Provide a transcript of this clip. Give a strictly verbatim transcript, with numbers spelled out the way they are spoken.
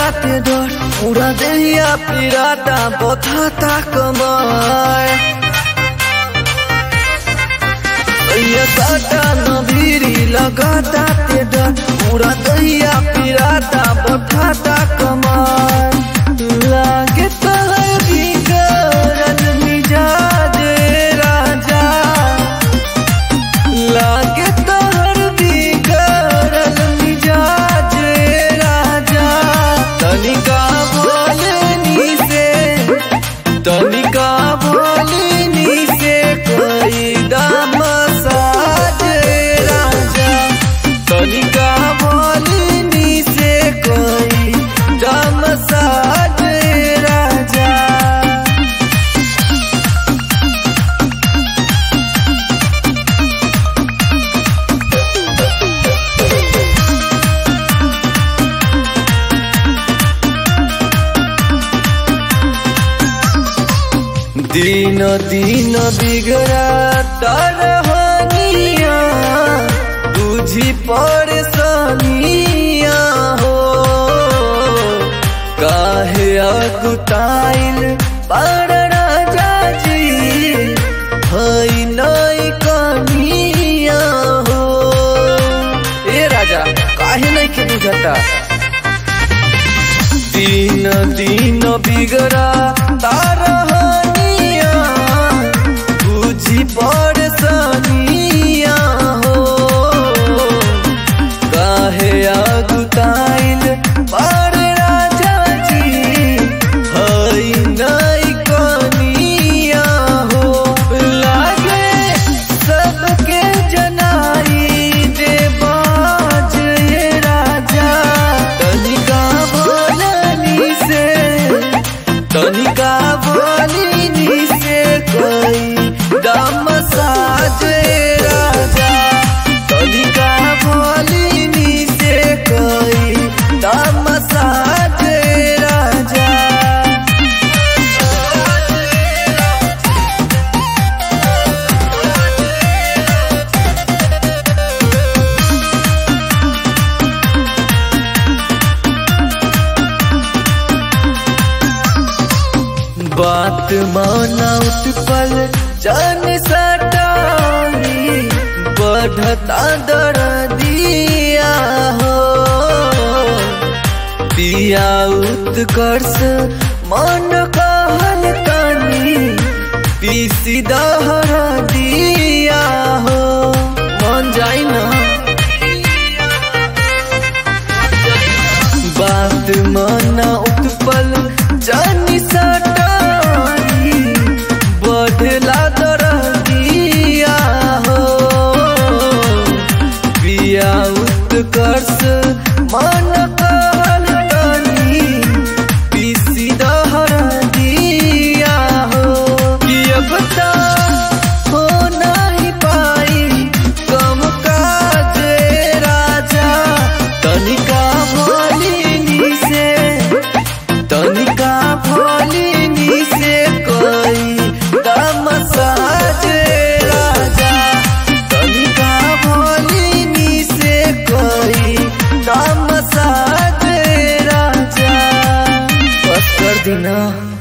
ते डर पूरा देहिया पिराता बथाता कमर ये साटा नबीरी लगाता ते डर पूरा दहिया पिराता बथाता कमर लागे तहरी गरल मिजाज राजा लागे तहरी गरल मिजाज राजा तनिका बोलनी से तनिका बोलनी से कोई दाम तनिका बोलनी से कोई दम साज राजा दिन दिन बिगड़ा तरहनिया तुझी परेशानिया हो काहे अगुताइल पर राजा जी हई नई कनिया हो ए राजा काहे नहीं के बुझता दिन दिन बिगड़ा तारहनिया तुझी परेशानिया हो काहे अगुताइल पर राजा जी हई नई कनिया हो लागे सबके जनाई दे बाज ये राजा तनिका बोलनी से तनिका बोलनी से कोई दम साज राजा तनिका बोलनी से कोई दम साज राजा बात माना उत्पल जान सटाई बढ़ता दर्दिया हो पिया उत्कर्ष मन कहल तनी पीसी दहर दिया हो मन जाई ना बात माना उत्पल जान सटाई बढ़ला दर्दिया हो पिया उत्कर्ष मन कहल तनी पीसी दहर दिया हो कि अब हो नहीं पाई कम काज राजा तनिका बोलनी से तनिका बोलनी से कोई दम साज राजा तनिका बोलनी से कोई दम साज राजा बस कर देना।